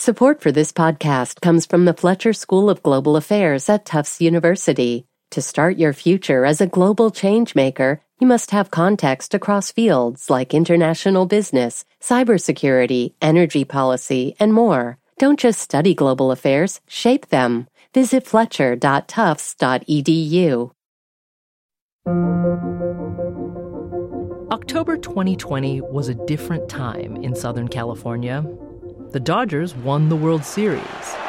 Support for this podcast comes from the Fletcher School of Global Affairs at Tufts University. To start your future as a global changemaker, you must have context across fields like international business, cybersecurity, energy policy, and more. Don't just study global affairs, shape them. Visit fletcher.tufts.edu. October 2020 was a different time in Southern California. The Dodgers won the World Series.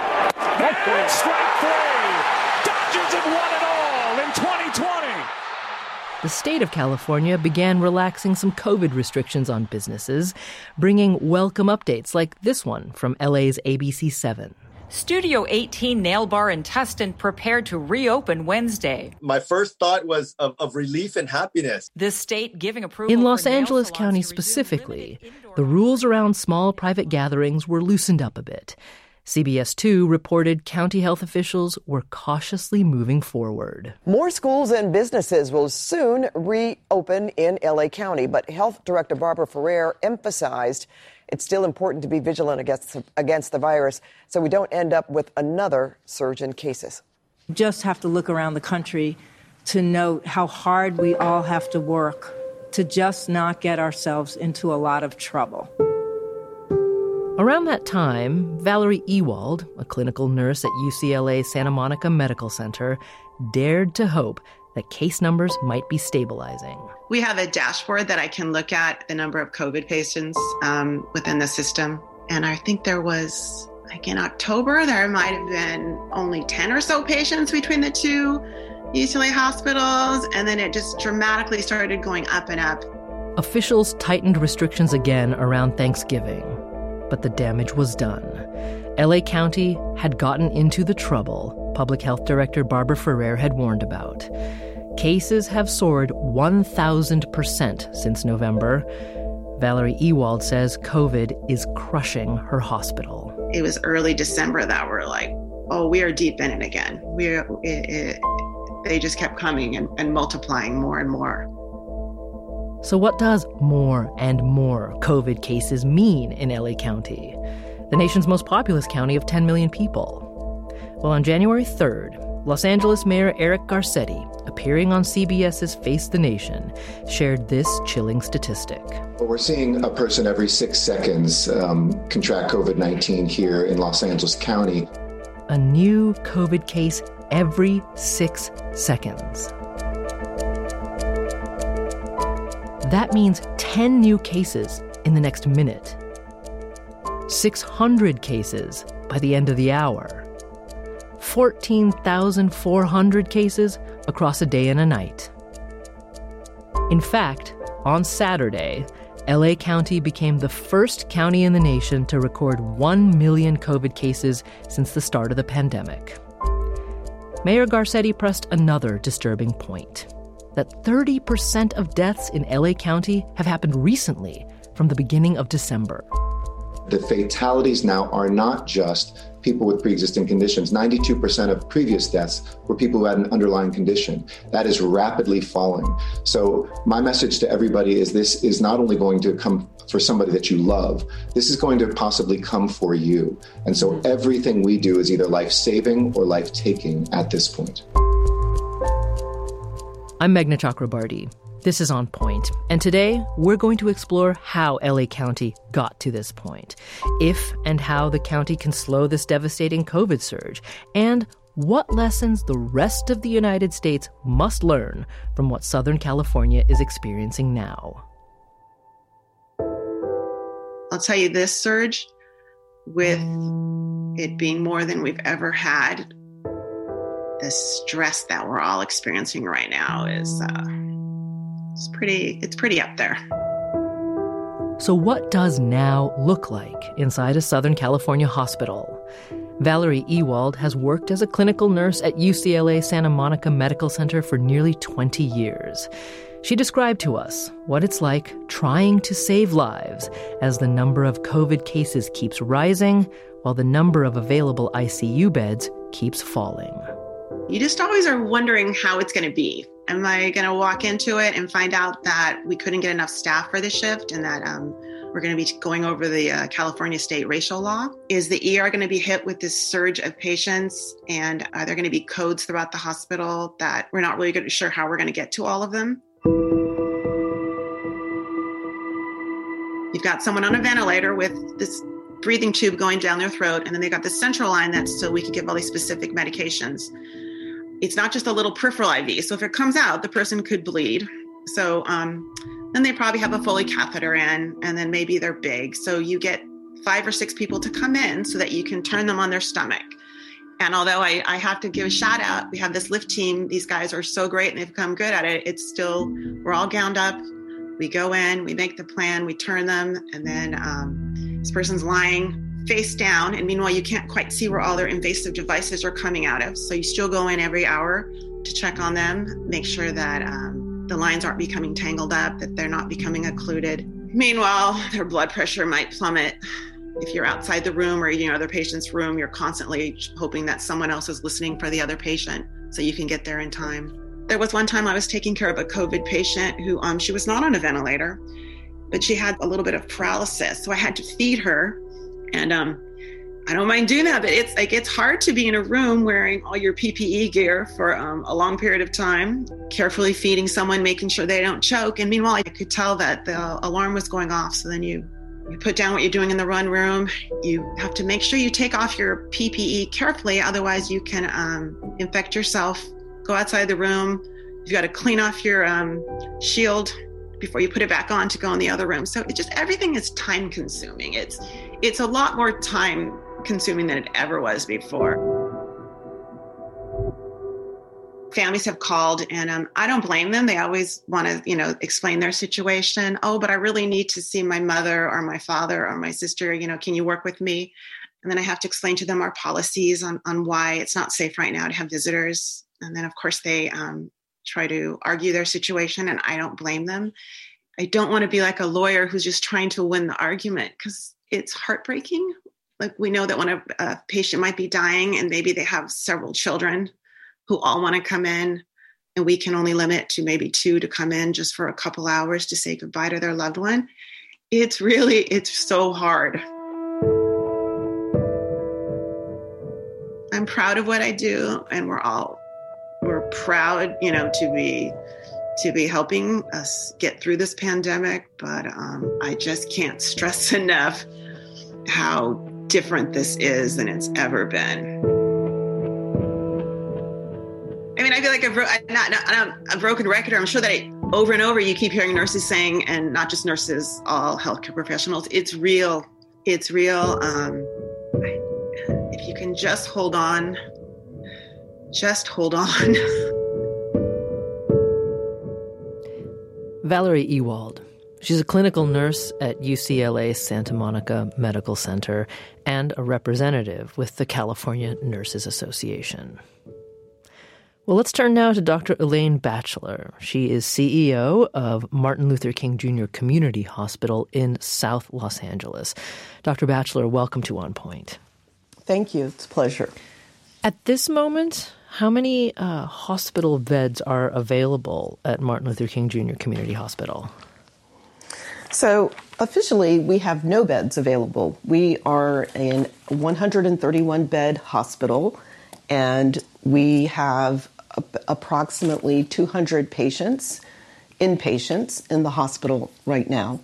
And strike three! Dodgers have won it all in 2020! The state of California began relaxing some COVID restrictions on businesses, bringing welcome updates like this one from LA's ABC7. Studio 18 Nail Bar in Tustin prepared to reopen Wednesday. My first thought was of relief and happiness. The state giving approval in Los for nail Angeles salons County to resume specifically, limited indoor the rules around small private gatherings were loosened up a bit. CBS 2 reported county health officials were cautiously moving forward. More schools and businesses will soon reopen in LA County, but Health Director Barbara Ferrer emphasized it's still important to be vigilant against the virus so we don't end up with another surge in cases. You just have to look around the country to note how hard we all have to work to just not get ourselves into a lot of trouble. Around that time, Valerie Ewald, a clinical nurse at UCLA Santa Monica Medical Center, dared to hope that case numbers might be stabilizing. We have a dashboard that I can look at the number of COVID patients within the system. And I think there was, in October, there might have been only 10 or so patients between the two UCLA hospitals. And then it just dramatically started going up and up. Officials tightened restrictions again around Thanksgiving, but the damage was done. LA County had gotten into the trouble Public Health Director Barbara Ferrer had warned about. Cases have soared 1,000% since November. Valerie Ewald says COVID is crushing her hospital. It was early December that we're like, oh, we are deep in it again. They just kept coming and multiplying more and more. So what does more and more COVID cases mean in LA County, the nation's most populous county of 10 million people? Well, on January 3rd, Los Angeles Mayor Eric Garcetti, appearing on CBS's Face the Nation, shared this chilling statistic. Well, we're seeing a person every 6 seconds contract COVID-19 here in Los Angeles County. A new COVID case every 6 seconds. That means 10 new cases in the next minute. 600 cases by the end of the hour. 14,400 cases across a day and a night. In fact, on Saturday, LA County became the first county in the nation to record 1 million COVID cases since the start of the pandemic. Mayor Garcetti pressed another disturbing point, that 30% of deaths in LA County have happened recently, from the beginning of December. The fatalities now are not just people with pre-existing conditions. 92% of previous deaths were people who had an underlying condition. That is rapidly falling. So my message to everybody is this is not only going to come for somebody that you love, this is going to possibly come for you. And so everything we do is either life-saving or life-taking at this point. I'm Meghna Chakrabarty. This is On Point, and today we're going to explore how LA County got to this point, if and how the county can slow this devastating COVID surge, and what lessons the rest of the United States must learn from what Southern California is experiencing now. I'll tell you, this surge, with it being more than we've ever had, the stress that we're all experiencing right now is it's pretty up there. So what does now look like inside a Southern California hospital? Valerie Ewald has worked as a clinical nurse at UCLA Santa Monica Medical Center for nearly 20 years. She described to us what it's like trying to save lives as the number of COVID cases keeps rising while the number of available ICU beds keeps falling. You just always are wondering how it's going to be. Am I going to walk into it and find out that we couldn't get enough staff for the shift and that we're going to be going over the California state racial law. Is the ER going to be hit with this surge of patients? And are there going to be codes throughout the hospital that we're not really sure how we're going to get to all of them? You've got someone on a ventilator with this breathing tube going down their throat, and then they got this central line that's so we can give all these specific medications. It's not just a little peripheral IV. So if it comes out, the person could bleed. So then they probably have a Foley catheter in, and then maybe they're big. So you get 5 or 6 people to come in so that you can turn them on their stomach. And although I have to give a shout out, we have this lift team. These guys are so great and they've become good at it. It's still, we're all gowned up. We go in, we make the plan, we turn them, and then this person's lying face down. And meanwhile, you can't quite see where all their invasive devices are coming out of. So you still go in every hour to check on them, make sure that the lines aren't becoming tangled up, that they're not becoming occluded. Meanwhile, their blood pressure might plummet. If you're outside the room or in other patient's room, you're constantly hoping that someone else is listening for the other patient so you can get there in time. There was one time I was taking care of a COVID patient who she was not on a ventilator, but she had a little bit of paralysis. So I had to feed her. And I don't mind doing that, but it's hard to be in a room wearing all your PPE gear for a long period of time, carefully feeding someone, making sure they don't choke. And meanwhile, I could tell that the alarm was going off. So then you put down what you're doing in the run room. You have to make sure you take off your PPE carefully. Otherwise, you can infect yourself. Go outside the room. You've got to clean off your shield before you put it back on to go in the other room. So everything is time consuming. It's a lot more time consuming than it ever was before. Families have called, and I don't blame them. They always want to, explain their situation. Oh, but I really need to see my mother or my father or my sister. Can you work with me? And then I have to explain to them our policies on why it's not safe right now to have visitors. And then, of course, they try to argue their situation, and I don't blame them. I don't want to be like a lawyer who's just trying to win the argument, because it's heartbreaking. Like, we know that when a patient might be dying and maybe they have several children who all want to come in, and we can only limit to maybe 2 to come in just for a couple hours to say goodbye to their loved one. It's so hard. I'm proud of what I do, and we're proud, to be helping us get through this pandemic. But I just can't stress enough how different this is than it's ever been. I mean, I feel like a broken record. I'm sure that over and over you keep hearing nurses saying, and not just nurses, all healthcare professionals, it's real. It's real. If you can just hold on. Just hold on. Valerie Ewald. She's a clinical nurse at UCLA Santa Monica Medical Center and a representative with the California Nurses Association. Well, let's turn now to Dr. Elaine Batchelor. She is CEO of Martin Luther King Jr. Community Hospital in South Los Angeles. Dr. Batchelor, welcome to On Point. Thank you. It's a pleasure. At this moment, how many hospital beds are available at Martin Luther King Jr. Community Hospital? So officially, we have no beds available. We are a 131-bed hospital, and we have approximately 200 patients, inpatients, in the hospital right now.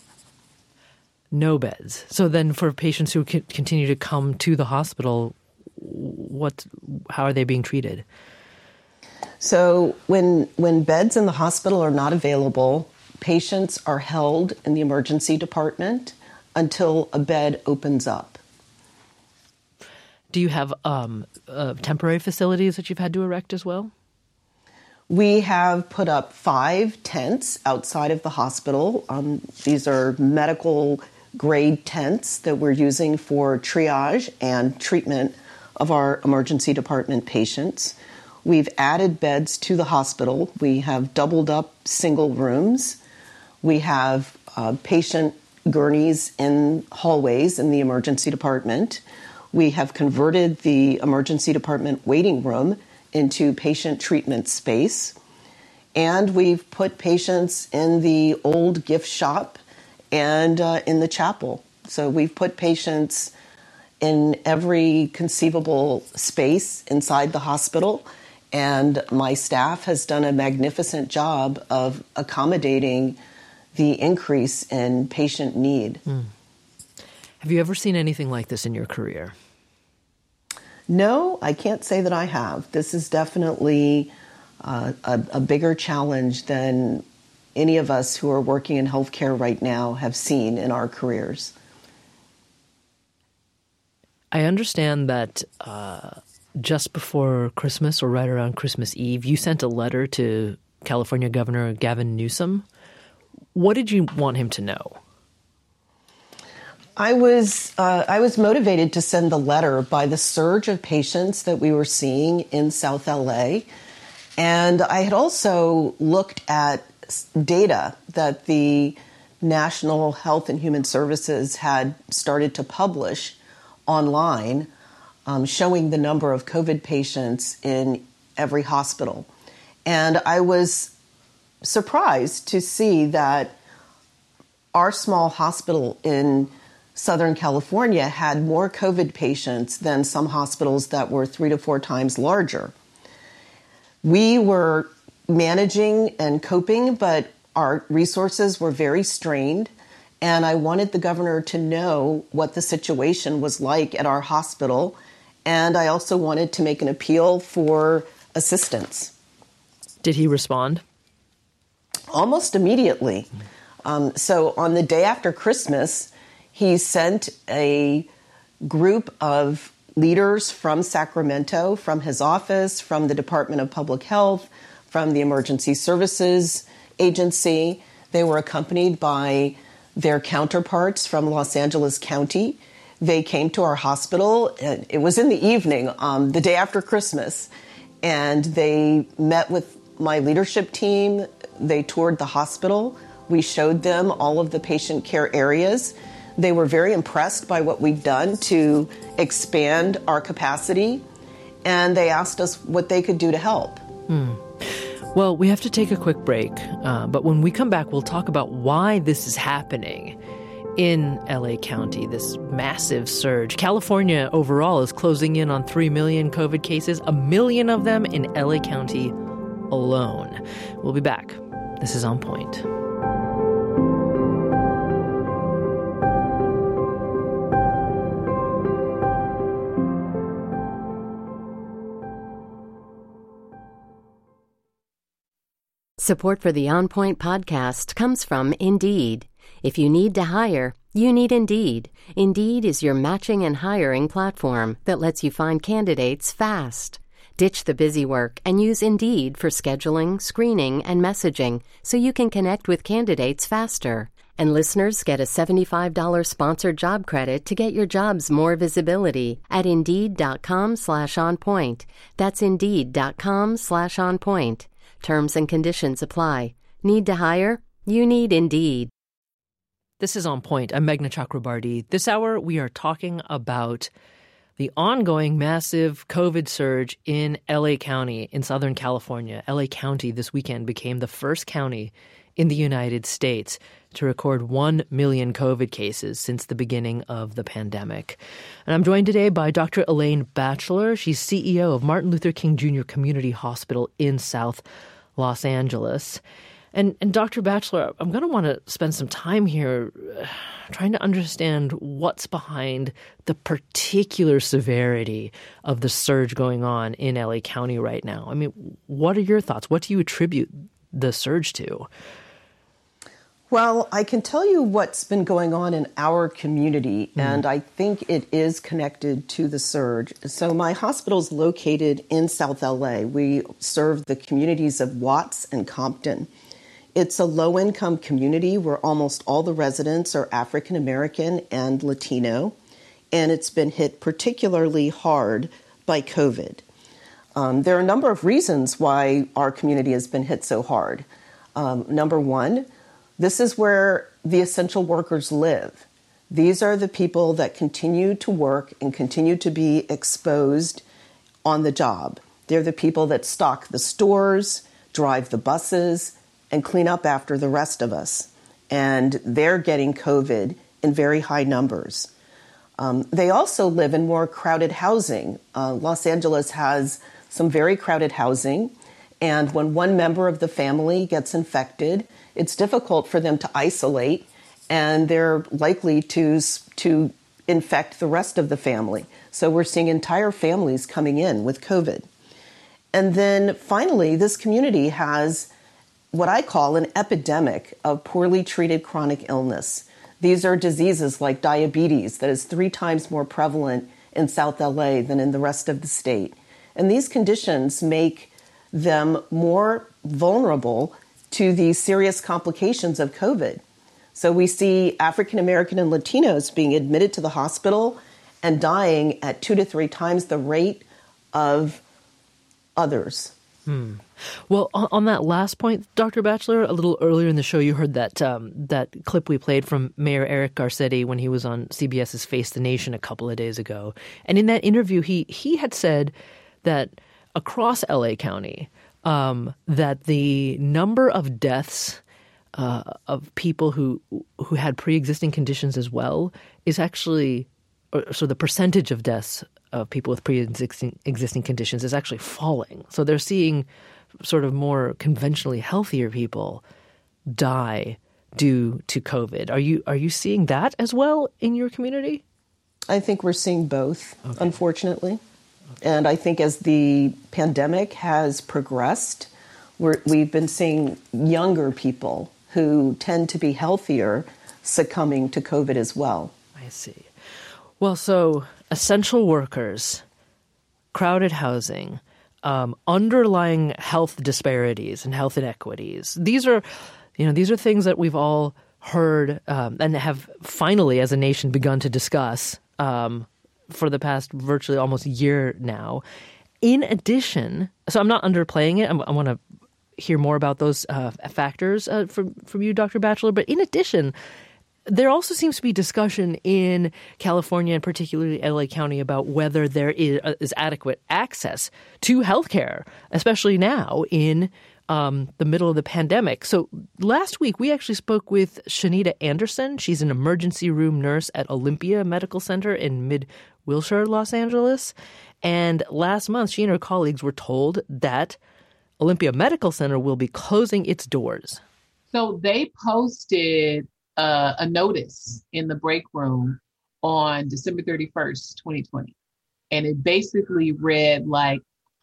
No beds. So then for patients who continue to come to the hospital, how are they being treated? So when beds in the hospital are not available, patients are held in the emergency department until a bed opens up. Do you have temporary facilities that you've had to erect as well? We have put up 5 tents outside of the hospital. These are medical-grade tents that we're using for triage and treatment of our emergency department patients. We've added beds to the hospital. We have doubled up single rooms. We have patient gurneys in hallways in the emergency department. We have converted the emergency department waiting room into patient treatment space. And we've put patients in the old gift shop and in the chapel. So we've put patients in every conceivable space inside the hospital, and my staff has done a magnificent job of accommodating the increase in patient need. Have you ever seen anything like this in your career? No, I can't say that I have. This is definitely a bigger challenge than any of us who are working in healthcare right now have seen in our careers. I understand that just before Christmas or right around Christmas Eve, you sent a letter to California Governor Gavin Newsom. What did you want him to know? I was motivated to send the letter by the surge of patients that we were seeing in South LA. And I had also looked at data that the National Health and Human Services had started to publish online, showing the number of COVID patients in every hospital. And I was surprised to see that our small hospital in Southern California had more COVID patients than some hospitals that were 3 to 4 times larger. We were managing and coping, but our resources were very strained. And I wanted the governor to know what the situation was like at our hospital. And I also wanted to make an appeal for assistance. Did he respond? Almost immediately. So on the day after Christmas, he sent a group of leaders from Sacramento, from his office, from the Department of Public Health, from the Emergency Services Agency. They were accompanied by their counterparts from Los Angeles County. They came to our hospital. It was in the evening, the day after Christmas, and they met with my leadership team. They toured the hospital. We showed them all of the patient care areas. They were very impressed by what we've done to expand our capacity, and they asked us what they could do to help. Well, we have to take a quick break, but when we come back, we'll talk about why this is happening in LA County, this massive surge. California overall is closing in on 3 million COVID cases, 1 million of them in LA County alone. We'll be back. This is On Point. Support for the On Point podcast comes from Indeed. If you need to hire, you need Indeed. Indeed is your matching and hiring platform that lets you find candidates fast. Ditch the busy work and use Indeed for scheduling, screening, and messaging so you can connect with candidates faster. And listeners get a $75 sponsored job credit to get your jobs more visibility at Indeed.com/onpoint. That's Indeed.com/onpoint. Terms and conditions apply. Need to hire? You need Indeed. This is On Point. I'm Meghna Chakrabarty. This hour, we are talking about the ongoing massive COVID surge in LA County in Southern California. LA County this weekend became the first county in the United States to record 1 million COVID cases since the beginning of the pandemic. And I'm joined today by Dr. Elaine Batchelor. She's CEO of Martin Luther King Jr. Community Hospital in South Los Angeles. And Dr. Batchelor, I'm going to want to spend some time here trying to understand what's behind the particular severity of the surge going on in LA County right now. I mean, what are your thoughts? What do you attribute the surge to? Well, I can tell you what's been going on in our community, and I think it is connected to the surge. So my hospital's located in South LA. We serve the communities of Watts and Compton. It's a low-income community where almost all the residents are African American and Latino, and it's been hit particularly hard by COVID. There are a number of reasons why our community has been hit so hard. Number one, this is where the essential workers live. These are the people that continue to work and continue to be exposed on the job. They're the people that stock the stores, drive the buses, and clean up after the rest of us. and they're getting COVID in very high numbers. They also live in more crowded housing. Los Angeles has some very crowded housing, and when one member of the family gets infected, it's difficult for them to isolate, and they're likely to infect the rest of the family. So we're seeing entire families coming in with COVID. And then finally, this community has what I call an epidemic of poorly treated chronic illness. These are diseases like diabetes that is 3 times more prevalent in South LA than in the rest of the state. And these conditions make them more vulnerable to the serious complications of COVID. So we see African American and Latinos being admitted to the hospital and dying at 2 to 3 times the rate of others. Well, on that last point, Dr. Batchelor, a little earlier in the show, you heard that that clip we played from Mayor Eric Garcetti when he was on CBS's Face the Nation a couple of days ago. And in that interview, he had said that across LA County, that the number of deaths of people who had pre-existing conditions as well is actually, so the percentage of deaths of people with pre-existing conditions is actually falling. So they're seeing sort of more conventionally healthier people die due to COVID. Are you seeing that as well in your community? I think we're seeing both, unfortunately. And I think as the pandemic has progressed, we've been seeing younger people who tend to be healthier succumbing to COVID as well. I see. Well, so essential workers, crowded housing, underlying health disparities and health inequities. These are things that we've all heard and have finally, as a nation, begun to discuss for the past virtually almost a year now. In addition, so I'm not underplaying it. I want to hear more about those factors from you, Dr. Batchelor. But in addition, there also seems to be discussion in California and particularly LA County about whether there is adequate access to healthcare, especially now in the middle of the pandemic. So last week, we actually spoke with Shanita Anderson. She's an emergency room nurse at Olympia Medical Center in Mid-Wilshire, Los Angeles. And last month, she and her colleagues were told that Olympia Medical Center will be closing its doors. So they posted a notice in the break room on December 31st, 2020. And it basically read like,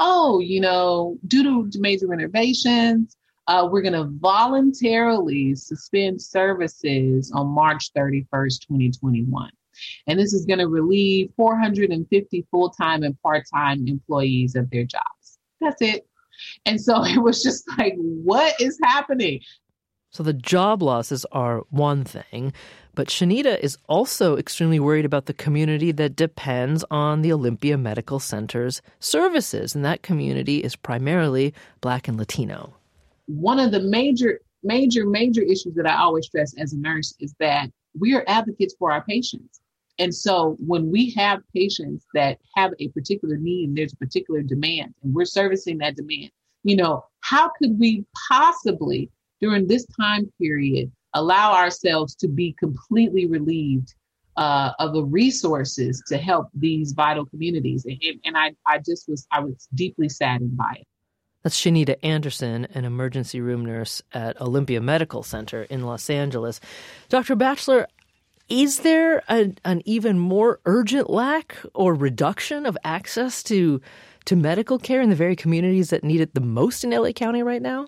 due to major renovations, we're going to voluntarily suspend services on March 31st, 2021. And this is going to relieve 450 full-time and part-time employees of their jobs. That's it. And so it was just like, what is happening? So the job losses are one thing, but Shanita is also extremely worried about the community that depends on the Olympia Medical Center's services, and that community is primarily Black and Latino. One of the major issues that I always stress as a nurse is that we are advocates for our patients. And so when we have patients that have a particular need and there's a particular demand and we're servicing that demand, how could we possibly during this time period allow ourselves to be completely relieved of the resources to help these vital communities? And I was deeply saddened by it. That's Shanita Anderson, an emergency room nurse at Olympia Medical Center in Los Angeles. Dr. Batchelor, is there an even more urgent lack or reduction of access to medical care in the very communities that need it the most in LA County right now?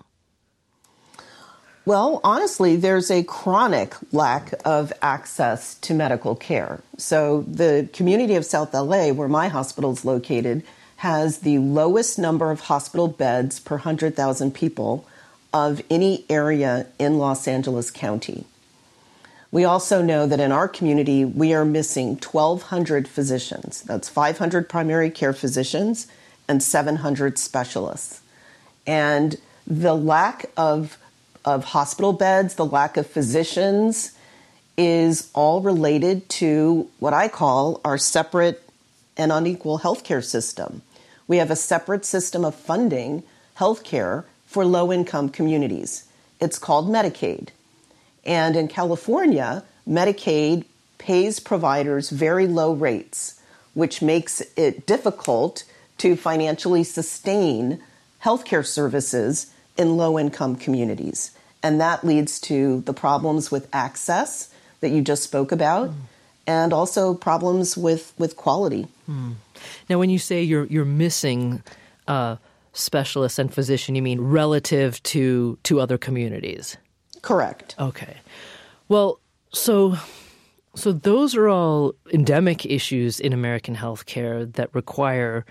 Well, honestly, there's a chronic lack of access to medical care. So the community of South LA, where my hospital is located, has the lowest number of hospital beds per 100,000 people of any area in Los Angeles County. We also know that in our community, we are missing 1,200 physicians. That's 500 primary care physicians and 700 specialists. And the lack of hospital beds, the lack of physicians is all related to what I call our separate and unequal healthcare system. We have a separate system of funding healthcare for low-income communities. It's called Medicaid. And in California, Medicaid pays providers very low rates, which makes it difficult to financially sustain healthcare services in low-income communities. And that leads to the problems with access that you just spoke about, and also problems with quality. Now, when you say you're missing specialists and physicians, you mean relative to other communities? Correct. Okay. Well, so those are all endemic issues in American healthcare that require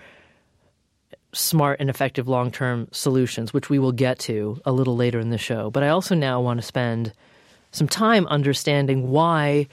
smart and effective long-term solutions, which we will get to a little later in the show. But I also now want to spend some time understanding why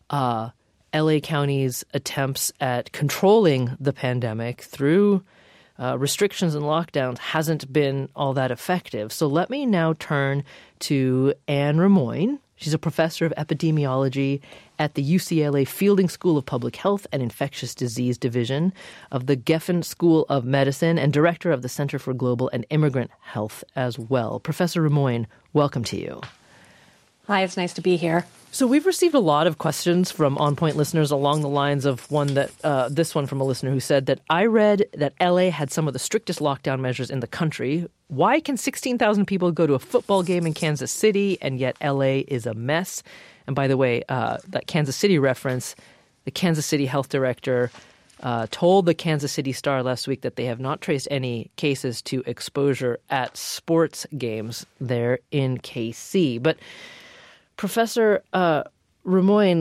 LA County's attempts at controlling the pandemic through restrictions and lockdowns hasn't been all that effective. So let me now turn to Anne Rimoin. She's a professor of epidemiology at the UCLA Fielding School of Public Health and Infectious Disease Division of the Geffen School of Medicine and director of the Center for Global and Immigrant Health as well. Professor Rimoin, welcome to you. Hi, it's nice to be here. So we've received a lot of questions from On Point listeners along the lines of this one from a listener who said that I read that LA had some of the strictest lockdown measures in the country. Why can 16,000 people go to a football game in Kansas City and yet LA is a mess? And by the way, that Kansas City reference, the Kansas City health director told the Kansas City Star last week that they have not traced any cases to exposure at sports games there in KC. But Professor Rimoin,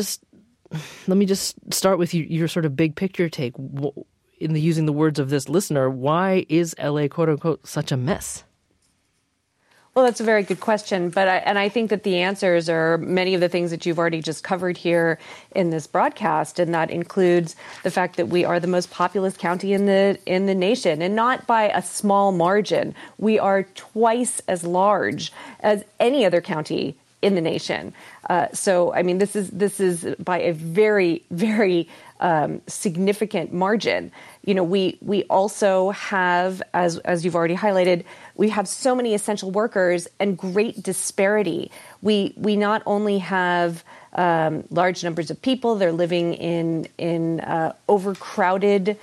let me just start with your sort of big picture take. In using the words of this listener, why is LA, quote unquote, such a mess? Well, that's a very good question, but I think that the answers are many of the things that you've already just covered here in this broadcast, and that includes the fact that we are the most populous county in the nation, and not by a small margin. We are twice as large as any other county in the nation. So, I mean, this is by a very, very significant margin. You know, we also have, as you've already highlighted, we have so many essential workers and great disparity. We not only have large numbers of people, they're living in overcrowded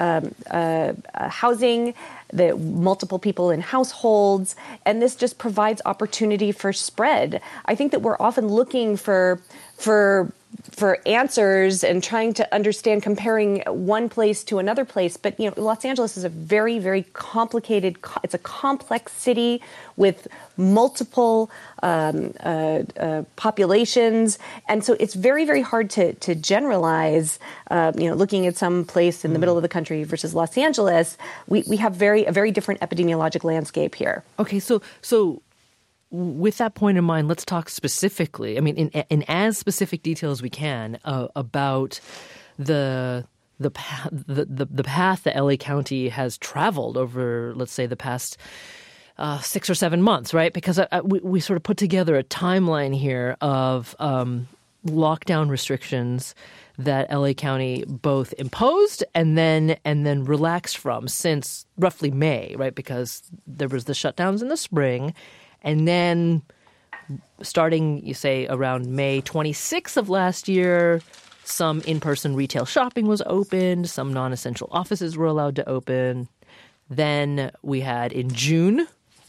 housing, the multiple people in households, and this just provides opportunity for spread. I think that we're often looking for answers and trying to understand, comparing one place to another place. But, you know, Los Angeles is a very, very complicated, it's a complex city with multiple populations. And so it's very, very hard to generalize, looking at some place in the middle of the country versus Los Angeles. We have a very different epidemiologic landscape here. Okay, so with that point in mind, let's talk specifically, I mean, in as specific detail as we can, about the path that LA County has traveled over, let's say, the past 6 or 7 months, right? Because we sort of put together a timeline here of lockdown restrictions that LA County both imposed and then relaxed from since roughly May, right? Because there was the shutdowns in the spring. And then starting, you say, around May 26th of last year, some in-person retail shopping was opened. Some non-essential offices were allowed to open. Then we had in June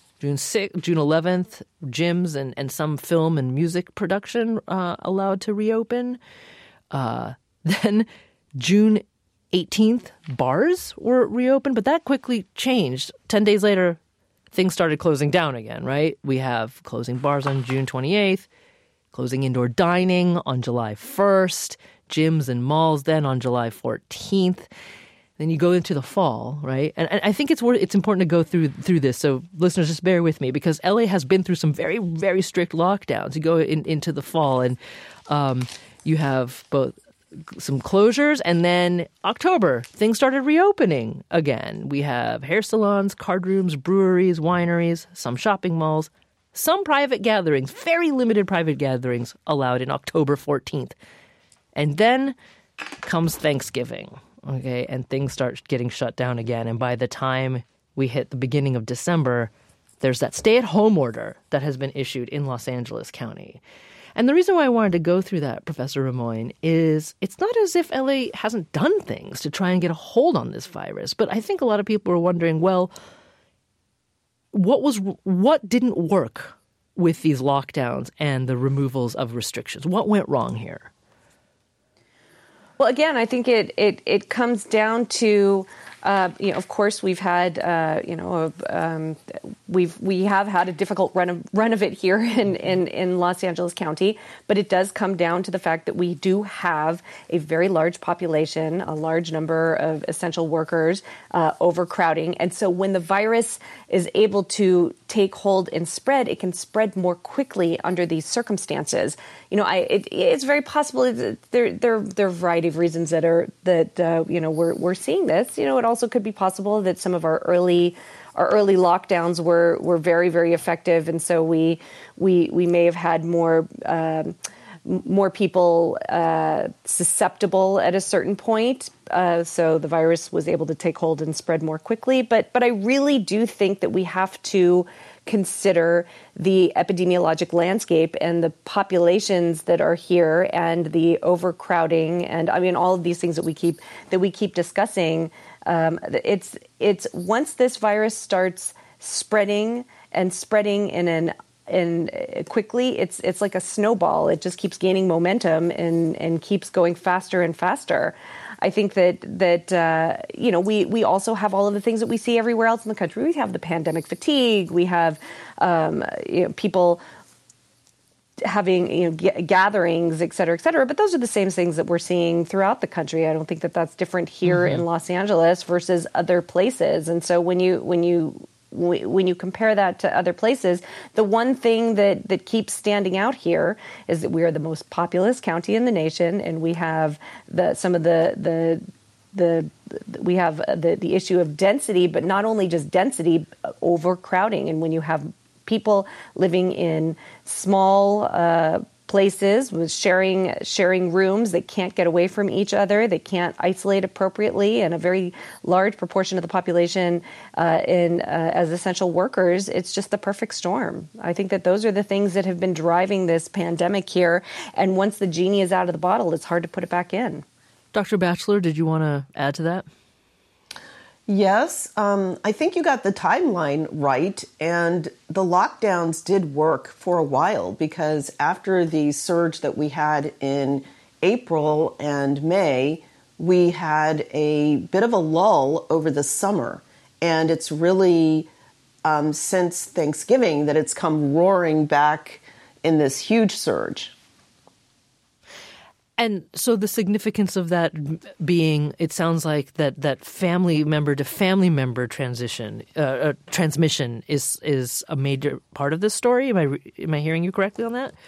11th, gyms and some film and music production allowed to reopen. Then June 18th, bars were reopened, but that quickly changed. 10 days later, things started closing down again, right? We have closing bars on June 28th, closing indoor dining on July 1st, gyms and malls then on July 14th. Then you go into the fall, right? And I think it's important to go through this. So listeners, just bear with me because LA has been through some very, very strict lockdowns. You go into the fall and you have both some closures, and then October, things started reopening again. We have hair salons, card rooms, breweries, wineries, some shopping malls, some private gatherings, very limited private gatherings allowed in October 14th. And then comes Thanksgiving, okay, and things start getting shut down again. And by the time we hit the beginning of December, there's that stay-at-home order that has been issued in Los Angeles County. And the reason why I wanted to go through that, Professor Rimoin, is it's not as if LA hasn't done things to try and get a hold on this virus. But I think a lot of people are wondering, well, what didn't work with these lockdowns and the removals of restrictions? What went wrong here? Well, again, I think it comes down to, of course, we've had, we have had a difficult run of it here in Los Angeles County, but it does come down to the fact that we do have a very large population, a large number of essential workers, overcrowding. And so when the virus is able to take hold and spread, it can spread more quickly under these circumstances. It's very possible that there are a variety of reasons we're seeing this. It also could be possible that some of our early lockdowns were very, very effective, and so we may have had more people susceptible at a certain point. So the virus was able to take hold and spread more quickly. But I really do think that we have to consider the epidemiologic landscape and the populations that are here and the overcrowding and all of these things that we keep discussing. It's once this virus starts spreading quickly, it's like a snowball. It just keeps gaining momentum and keeps going faster and faster. I think that we also have all of the things that we see everywhere else in the country. We have the pandemic fatigue. We have people having gatherings, et cetera, et cetera. But those are the same things that we're seeing throughout the country. I don't think that that's different here in Los Angeles versus other places. And so when you compare that to other places, the one thing that keeps standing out here is that we are the most populous county in the nation, and we have the issue of density, but not only just density, overcrowding. And when you have people living in small places with sharing rooms that can't get away from each other, they can't isolate appropriately, and a very large proportion of the population as essential workers, it's just the perfect storm. I think that those are the things that have been driving this pandemic here, and once the genie is out of the bottle, it's hard to put it back in. Dr. Batchelor, did you want to add to that? Yes, I think you got the timeline right, and the lockdowns did work for a while because after the surge that we had in April and May, we had a bit of a lull over the summer, and it's really since Thanksgiving that it's come roaring back in this huge surge. And so the significance of that being, it sounds like that family member to family member transmission is a major part of this story. Am I hearing you correctly on that?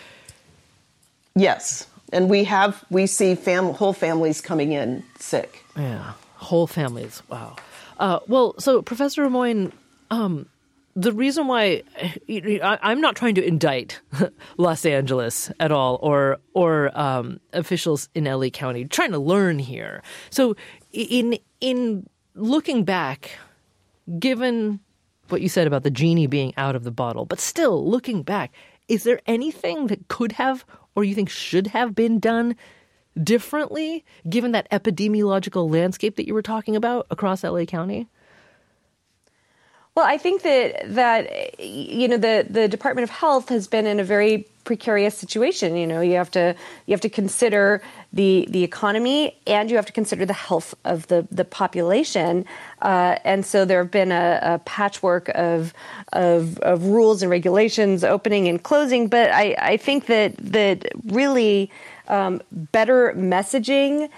Yes, and we see whole families coming in sick. Yeah, whole families. Wow. So Professor Rimoin, the reason why I'm not trying to indict Los Angeles at all or officials in LA County, I'm trying to learn here. So in looking back, given what you said about the genie being out of the bottle, but still looking back, is there anything that could have or you think should have been done differently given that epidemiological landscape that you were talking about across LA County? Well, I think that the Department of Health has been in a very precarious situation. You have to consider the economy, and you have to consider the health of the population. And so there have been a patchwork of rules and regulations opening and closing. But I think that really better messaging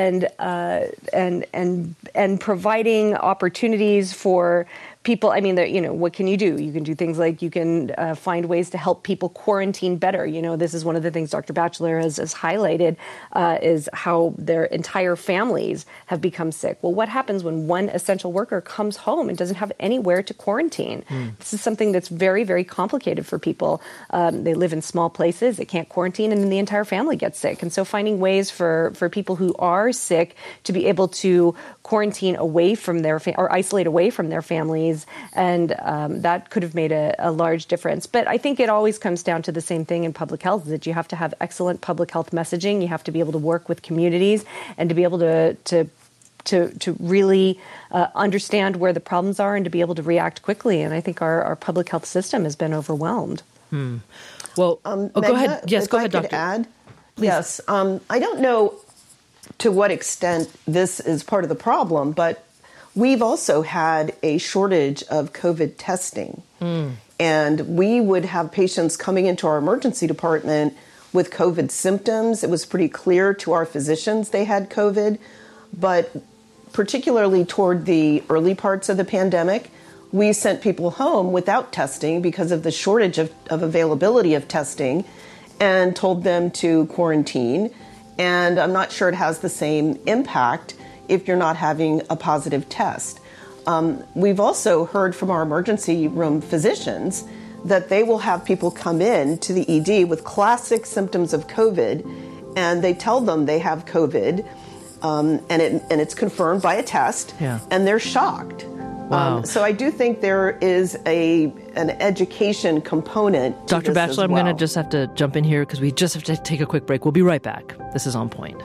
and providing opportunities for people. I mean, what can you do? You can do things like you can find ways to help people quarantine better. This is one of the things Dr. Batchelor has highlighted is how their entire families have become sick. Well, what happens when one essential worker comes home and doesn't have anywhere to quarantine? This is something that's very, very complicated for people. They live in small places, they can't quarantine, and then the entire family gets sick. And so finding ways for people who are sick to be able to quarantine away from or isolate away from their families communities. And that could have made a large difference. But I think it always comes down to the same thing in public health, that you have to have excellent public health messaging. You have to be able to work with communities and to be able to really understand where the problems are and to be able to react quickly. And I think our public health system has been overwhelmed. Well, go ahead. Yes, go ahead, Doctor. Add? Yes. I don't know to what extent this is part of the problem, but we've also had a shortage of COVID testing. And we would have patients coming into our emergency department with COVID symptoms. It was pretty clear to our physicians they had COVID, but particularly toward the early parts of the pandemic, we sent people home without testing because of the shortage of availability of testing and told them to quarantine. And I'm not sure it has the same impact if you're not having a positive test. We've also heard from our emergency room physicians that they will have people come in to the ED with classic symptoms of COVID, and they tell them they have COVID, and it's confirmed by a test, and they're shocked. Wow. So I do think there is an education component to Dr. this Batchelor, as well. I'm going to just have to jump in here because we just have to take a quick break. We'll be right back. This is On Point.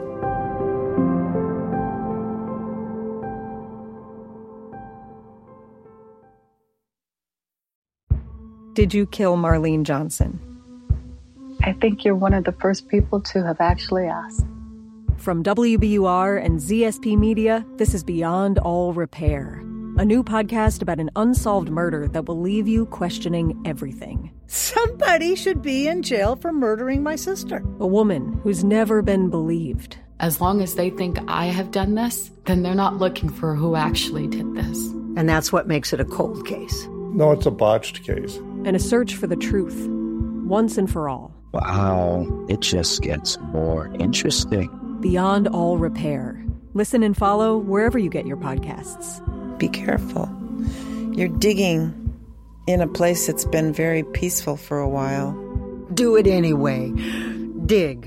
Did you kill Marlene Johnson? I think you're one of the first people to have actually asked. From WBUR and ZSP Media, this is Beyond All Repair, a new podcast about an unsolved murder that will leave you questioning everything. Somebody should be in jail for murdering my sister. A woman who's never been believed. As long as they think I have done this, then they're not looking for who actually did this. And that's what makes it a cold case. No, it's a botched case. And a search for the truth, once and for all. Wow, it just gets more interesting. Beyond All Repair. Listen and follow wherever you get your podcasts. Be careful. You're digging in a place that's been very peaceful for a while. Do it anyway. Dig.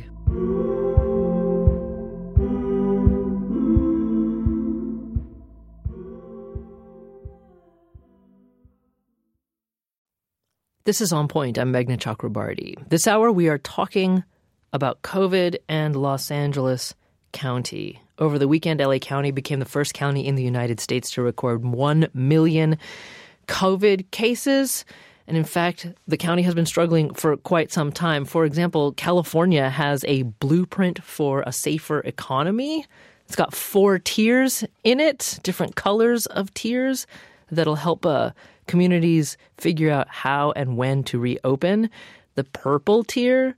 This is On Point. I'm Meghna Chakrabarti. This hour, we are talking about COVID and Los Angeles County. Over the weekend, LA County became the first county in the United States to record 1 million COVID cases. And in fact, the county has been struggling for quite some time. For example, California has a blueprint for a safer economy. It's got 4 tiers in it, different colors of tiers that'll help communities figure out how and when to reopen. The purple tier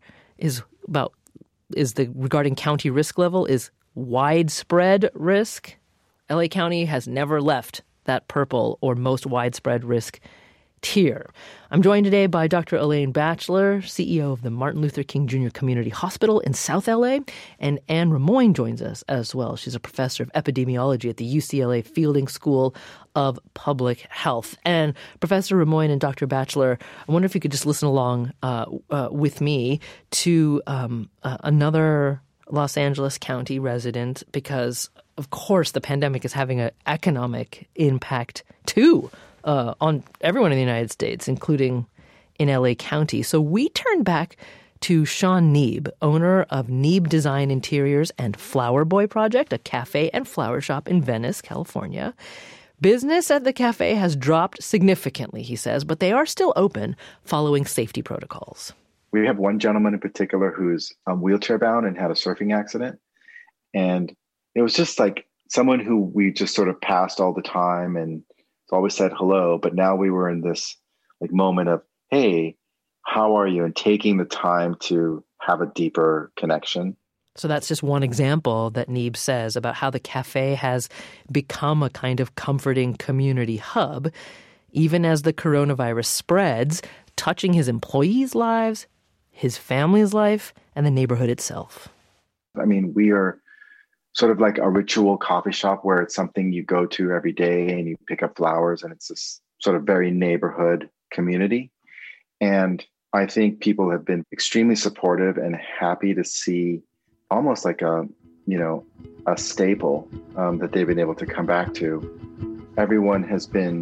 regarding county risk level is widespread risk. LA County has never left that purple or most widespread risk tier. I'm joined today by Dr. Elaine Batchelor, CEO of the Martin Luther King Jr. Community Hospital in South LA, and Anne Rimoin joins us as well. She's a professor of epidemiology at the UCLA Fielding School of Public Health. And Professor Rimoin and Dr. Batchelor, I wonder if you could just listen along with me to another Los Angeles County resident, because, of course, the pandemic is having an economic impact, too, on everyone in the United States, including in LA County. So we turn back to Sean Neeb, owner of Neeb Design Interiors and Flower Boy Project, a cafe and flower shop in Venice, California. Business at the cafe has dropped significantly, he says, but they are still open following safety protocols. We have one gentleman in particular who's wheelchair bound and had a surfing accident. And it was just like someone who we just sort of passed all the time and always said hello. But now we were in this like moment of, hey, how are you? And taking the time to have a deeper connection. So that's just one example that Neeb says about how the cafe has become a kind of comforting community hub, even as the coronavirus spreads, touching his employees' lives, his family's life, and the neighborhood itself. I mean, we are sort of like a ritual coffee shop where it's something you go to every day and you pick up flowers, and it's this sort of very neighborhood community. And I think people have been extremely supportive and happy to see almost like a staple that they've been able to come back to. Everyone has been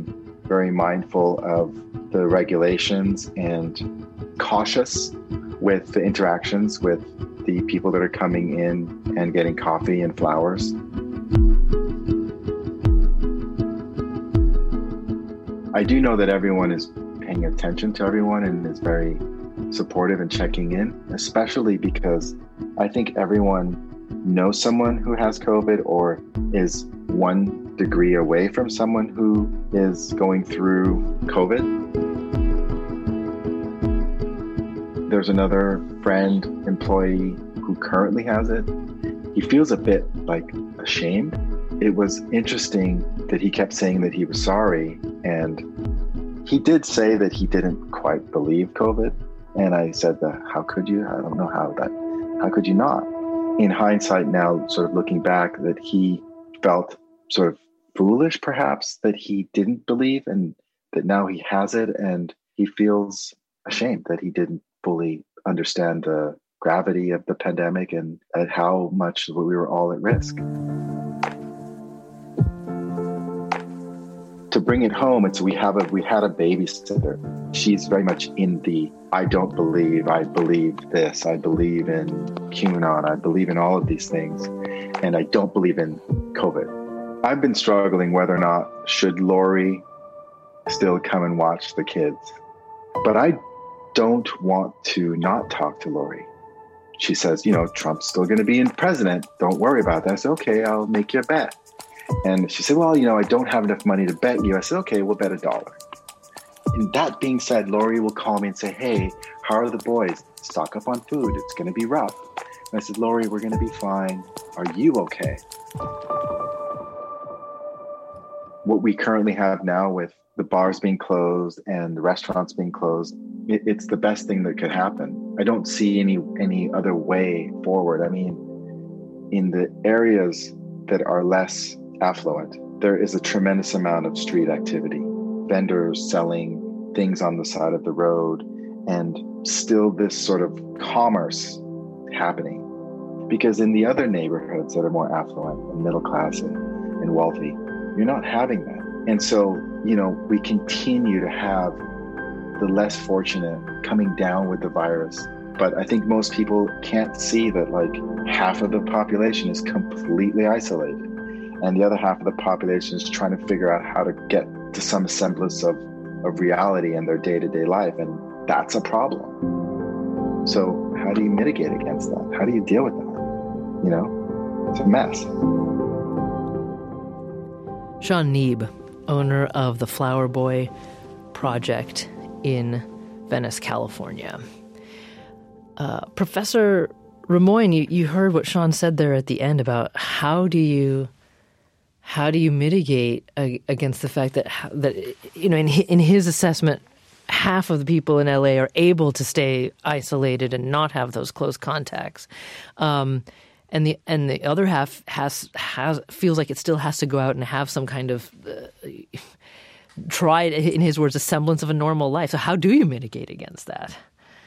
very mindful of the regulations and cautious with the interactions with the people that are coming in and getting coffee and flowers. I do know that everyone is paying attention to everyone and is very supportive and checking in, especially because I think everyone knows someone who has COVID or is 1 degree away from someone who is going through COVID. There's another friend, employee who currently has it. He feels a bit like ashamed. It was interesting that he kept saying that he was sorry, and he did say that he didn't quite believe COVID. And I said, how could you? I don't know how could you not? In hindsight now, sort of looking back, that he felt sort of foolish perhaps that he didn't believe, and that now he has it and he feels ashamed that he didn't fully understand the gravity of the pandemic and at how much we were all at risk. To bring it home, we had a babysitter. She's very much in the I don't believe, I believe this, I believe in QAnon, I believe in all of these things, and I don't believe in COVID. I've been struggling whether or not should Lori still come and watch the kids. But I don't want to not talk to Lori. She says, Trump's still going to be in president. Don't worry about that. I said, okay, I'll make you a bet. And she said, well, I don't have enough money to bet you. I said, okay, we'll bet $1. And that being said, Lori will call me and say, hey, how are the boys? Stock up on food. It's going to be rough. And I said, Lori, we're going to be fine. Are you okay? What we currently have now with the bars being closed and the restaurants being closed, it's the best thing that could happen. I don't see any other way forward. I mean, in the areas that are less affluent, there is a tremendous amount of street activity, vendors selling things on the side of the road, and still this sort of commerce happening. Because in the other neighborhoods that are more affluent and middle class and wealthy, you're not having that. And so, we continue to have the less fortunate coming down with the virus. But I think most people can't see that half of the population is completely isolated. And the other half of the population is trying to figure out how to get to some semblance of reality in their day-to-day life. And that's a problem. So how do you mitigate against that? How do you deal with that? It's a mess. Sean Neeb, owner of the Flower Boy Project in Venice, California. Professor Remoyne, you heard what Sean said there at the end about how do you mitigate against the fact that in his assessment, half of the people in LA are able to stay isolated and not have those close contacts, and the other half feels like it still has to go out and have some kind of try, in his words, a semblance of a normal life. So how do you mitigate against that?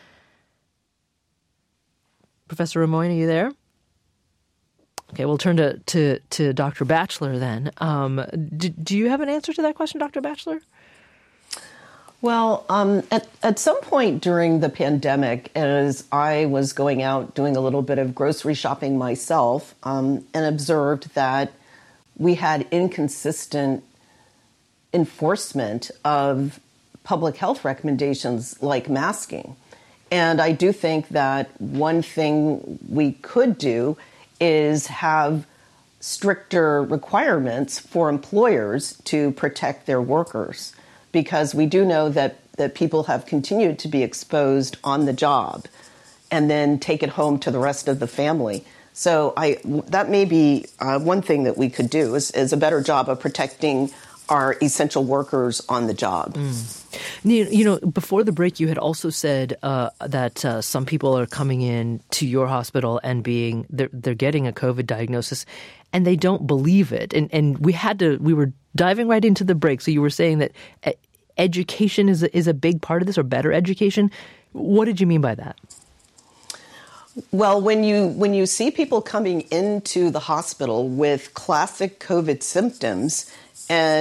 Professor Remoyne, are you there? Okay, we'll turn to Dr. Batchelor then. Do you have an answer to that question, Dr. Batchelor? Well, at some point during the pandemic, as I was going out doing a little bit of grocery shopping myself, and observed that we had inconsistent enforcement of public health recommendations like masking. And I do think that one thing we could do is have stricter requirements for employers to protect their workers, because we do know that people have continued to be exposed on the job and then take it home to the rest of the family. So that may be one thing that we could do is a better job of protecting our essential workers on the job. Before the break, you had also said that some people are coming in to your hospital and they're getting a COVID diagnosis, and they don't believe it. And we were diving right into the break. So you were saying that education is a big part of this, or better education. What did you mean by that? Well, when you see people coming into the hospital with classic COVID symptoms, and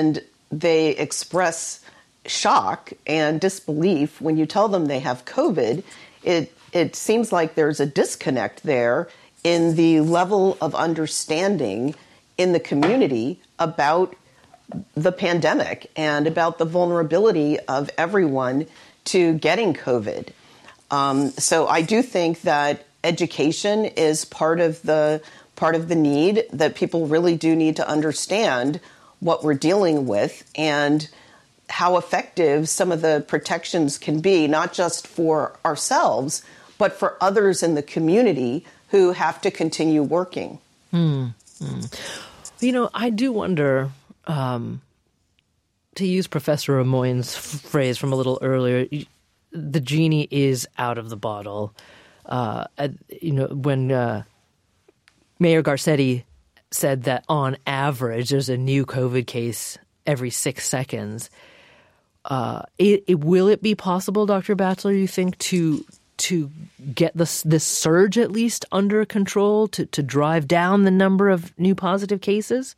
they express shock and disbelief when you tell them they have COVID, it seems like there's a disconnect there in the level of understanding in the community about the pandemic and about the vulnerability of everyone to getting COVID. So I do think that education is part of the need, that people really do need to understand what we're dealing with and how effective some of the protections can be, not just for ourselves, but for others in the community who have to continue working. You know, I do wonder, to use Professor Ramoyne's phrase from a little earlier, the genie is out of the bottle. When Mayor Garcetti said that on average there's a new COVID case every 6 seconds, will it be possible, Dr. Batchelor, you think, to get this surge at least under control, to drive down the number of new positive cases?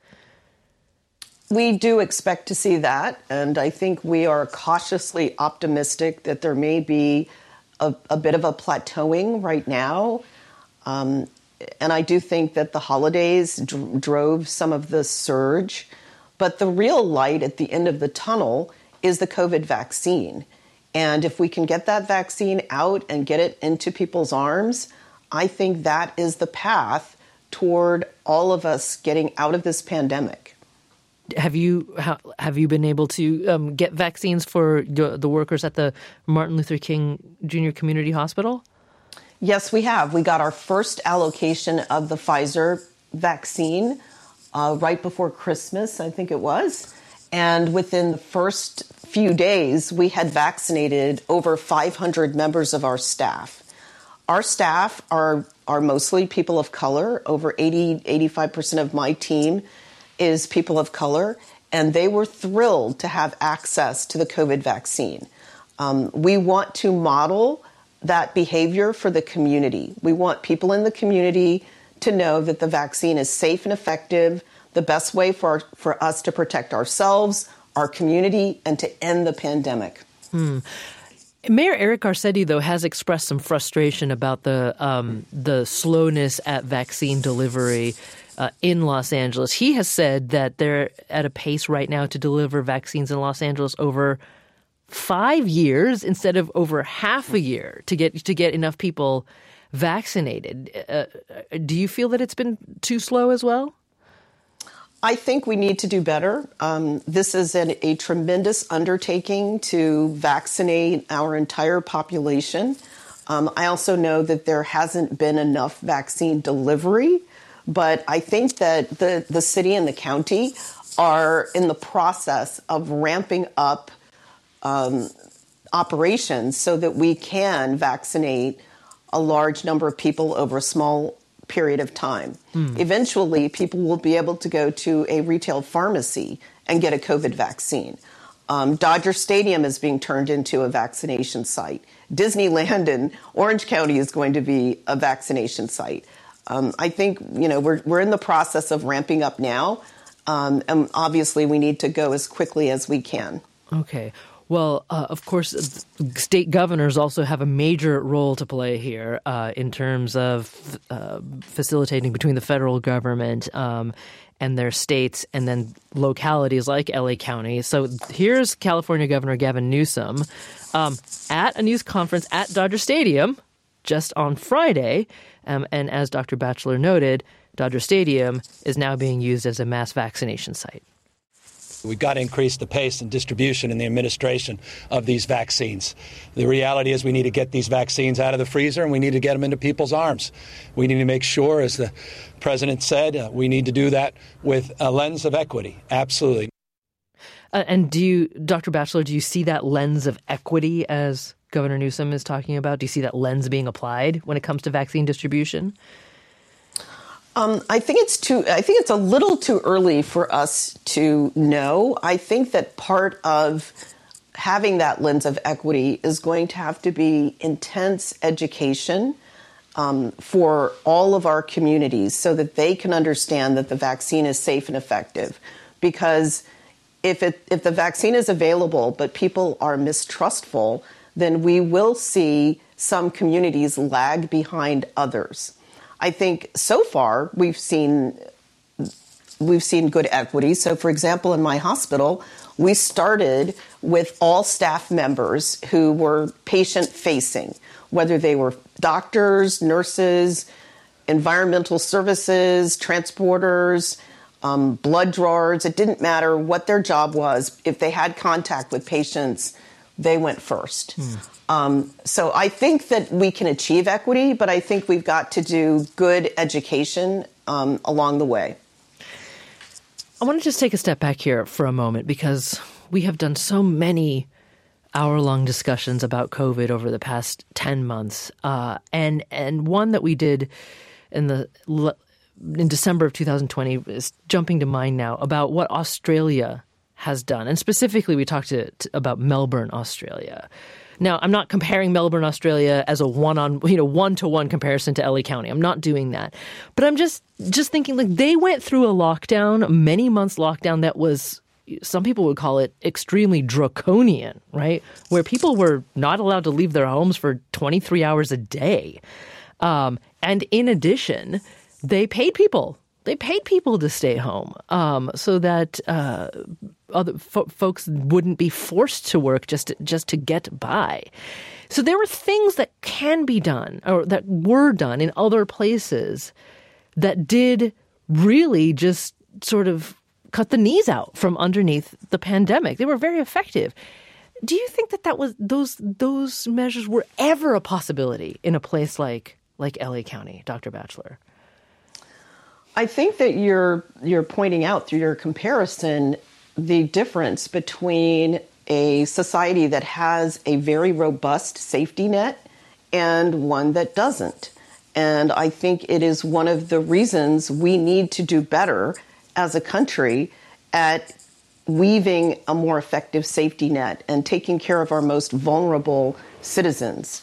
We do expect to see that, and I think we are cautiously optimistic that there may be a bit of a plateauing right now. And I do think that the holidays drove some of the surge. But the real light at the end of the tunnel is the COVID vaccine. And if we can get that vaccine out and get it into people's arms, I think that is the path toward all of us getting out of this pandemic. Have you been able to get vaccines for the workers at the Martin Luther King Jr. Community Hospital? Yes, we have. We got our first allocation of the Pfizer vaccine right before Christmas, I think it was. And within the first few days, we had vaccinated over 500 members of our staff. Our staff are mostly people of color. Over 85% of my team is people of color, and they were thrilled to have access to the COVID vaccine. We want to model that behavior for the community. We want people in the community to know that the vaccine is safe and effective, the best way for us to protect ourselves, our community, and to end the pandemic. Mayor Eric Garcetti, though, has expressed some frustration about the slowness at vaccine delivery in Los Angeles. He has said that they're at a pace right now to deliver vaccines in Los Angeles over 5 years instead of over half a year to get enough people vaccinated. Do you feel that it's been too slow as well? I think we need to do better. This is a tremendous undertaking to vaccinate our entire population. I also know that there hasn't been enough vaccine delivery, but I think that the city and the county are in the process of ramping up operations so that we can vaccinate a large number of people over a small period of time. Eventually, people will be able to go to a retail pharmacy and get a COVID vaccine. Dodger Stadium is being turned into a vaccination site. Disneyland in Orange County is going to be a vaccination site. I think, we're in the process of ramping up now, and obviously we need to go as quickly as we can. Okay. Well, of course, state governors also have a major role to play here in terms of facilitating between the federal government and their states and then localities like LA County. So here's California Governor Gavin Newsom at a news conference at Dodger Stadium just on Friday. And as Dr. Batchelor noted, Dodger Stadium is now being used as a mass vaccination site. We've got to increase the pace and distribution and the administration of these vaccines. The reality is we need to get these vaccines out of the freezer and we need to get them into people's arms. We need to make sure, as the president said, we need to do that with a lens of equity. Absolutely. And Dr. Batchelor, do you see that lens of equity as Governor Newsom is talking about? Do you see that lens being applied when it comes to vaccine distribution? I think it's a little too early for us to know. I think that part of having that lens of equity is going to have to be intense education for all of our communities so that they can understand that the vaccine is safe and effective. Because if the vaccine is available but people are mistrustful, then we will see some communities lag behind others. I think so far we've seen good equity. So, for example, in my hospital, we started with all staff members who were patient-facing, whether they were doctors, nurses, environmental services, transporters, blood drawers. It didn't matter what their job was. If they had contact with patients, they went first. So I think that we can achieve equity, but I think we've got to do good education along the way. I want to just take a step back here for a moment, because we have done so many hour-long discussions about COVID over the past 10 months. And one that we did in December of 2020 is jumping to mind now, about what Australia has done. And specifically, we talked about Melbourne, Australia. Now, I'm not comparing Melbourne, Australia as a one-to-one comparison to LA County. I'm not doing that. But I'm just thinking, like, they went through a lockdown, many months lockdown that was, some people would call it extremely draconian, right? Where people were not allowed to leave their homes for 23 hours a day. And in addition, they paid people. They paid people to stay home so that other folks wouldn't be forced to work just to get by. So there were things that can be done, or that were done in other places, that did really just sort of cut the knees out from underneath the pandemic. They were very effective. Do you think that was those measures were ever a possibility in a place like LA County, Dr. Batchelor? I think that you're pointing out through your comparison the difference between a society that has a very robust safety net and one that doesn't. And I think it is one of the reasons we need to do better as a country at weaving a more effective safety net and taking care of our most vulnerable citizens.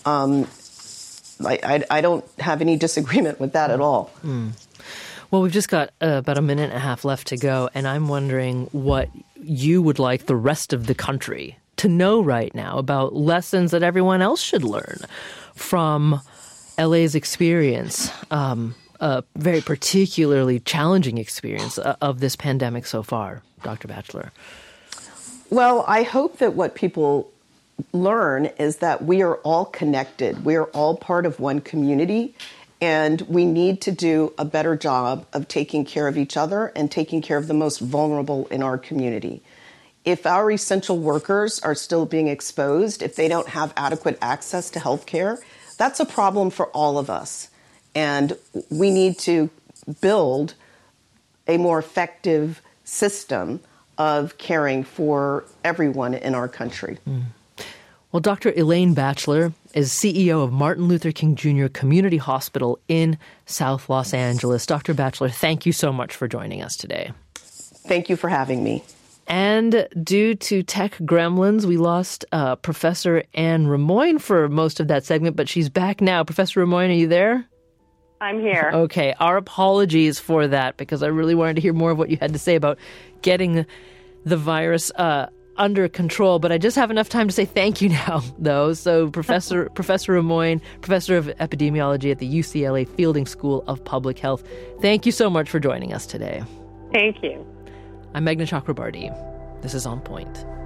I don't have any disagreement with that at all. Well, we've just got about a minute and a half left to go, and I'm wondering what you would like the rest of the country to know right now about lessons that everyone else should learn from LA's experience, a very particularly challenging experience of this pandemic so far, Dr. Batchelor. Well, I hope that what people learn is that we are all connected. We are all part of one community. And we need to do a better job of taking care of each other and taking care of the most vulnerable in our community. If our essential workers are still being exposed, if they don't have adequate access to health care, that's a problem for all of us. And we need to build a more effective system of caring for everyone in our country. Well, Dr. Elaine Batchelor is CEO of Martin Luther King Jr. Community Hospital in South Los Angeles. Dr. Batchelor, thank you so much for joining us today. Thank you for having me. And due to tech gremlins, we lost Professor Anne Rimoin for most of that segment, but she's back now. Professor Rimoin, are you there? I'm here. Okay, our apologies for that, because I really wanted to hear more of what you had to say about getting the virus under control, but I just have enough time to say thank you now, though. So Professor Rimoin, Professor of Epidemiology at the UCLA Fielding School of Public Health, thank you so much for joining us today. Thank you. I'm Meghna Chakrabarty. This is On Point.